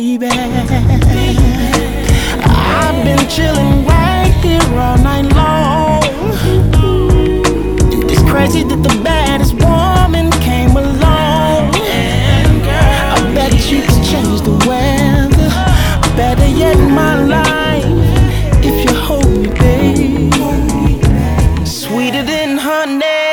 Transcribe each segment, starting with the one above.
baby. I've been chilling right here all night long. It's crazy that the baddest woman came along. I bet you could change the weather, better yet my life, if you hold me, babe. Sweeter than honey,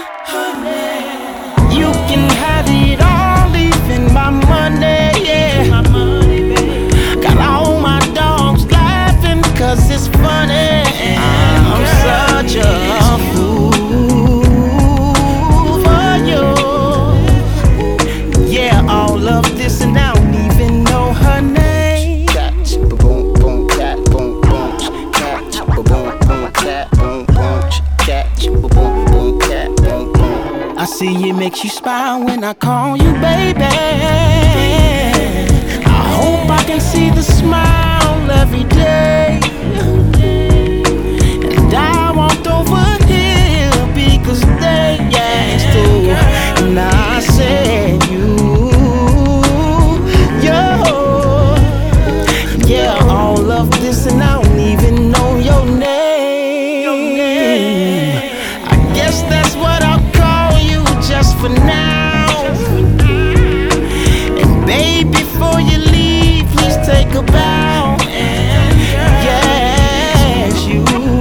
you can have it all, even my money, yeah. Got all my dogs laughing cause it's funny. I'm such a fool for you. Yeah, all of this and I don't even know her name. Catch, boom, boom, cat, boom, boom, catch, boom, boom, cat, boom, boom, catch, boom, boom, cat, boom, boom. I see it makes you smile when I call you baby. I hope I can see the smile every day. And I walked over here because they asked to. And I said yeah, all of this and I don't even know your name. I guess that's what I'll call you just for now. And babe, before you leave, please take a bow. Yes, you.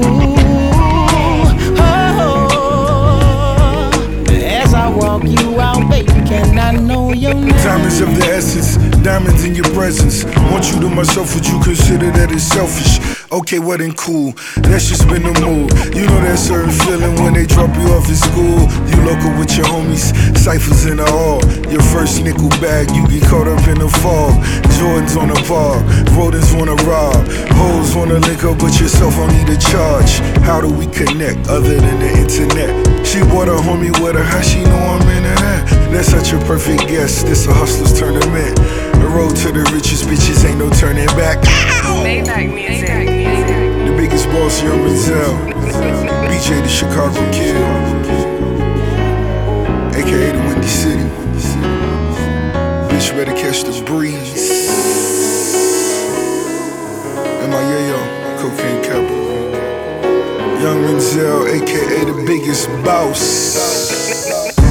Oh, as I walk you out, baby, can I know your name? Time is of the essence, diamonds in your presence. Want you to myself, would you consider that it's selfish? Okay, well then cool, let's just spin the mood. You know that certain feeling when they drop you off at school. You local with your homies, ciphers in the hall. Your first nickel bag, you get caught up in the fog. Jordans on the bar, rodents wanna rob. Hoes wanna link up with yourself, don't need a charge. How do we connect other than the internet? She brought a homie with her, how she know I'm into that? That's such a perfect guess, this a hustler's tournament. The road to the richest bitches, ain't no turning back. Maybach music. The biggest boss, Young Renzel. BJ the Chicago Kid, aka the Windy City. Bitch better catch the breeze. MIAO, Cocaine Capital. Young Renzel, aka the biggest boss.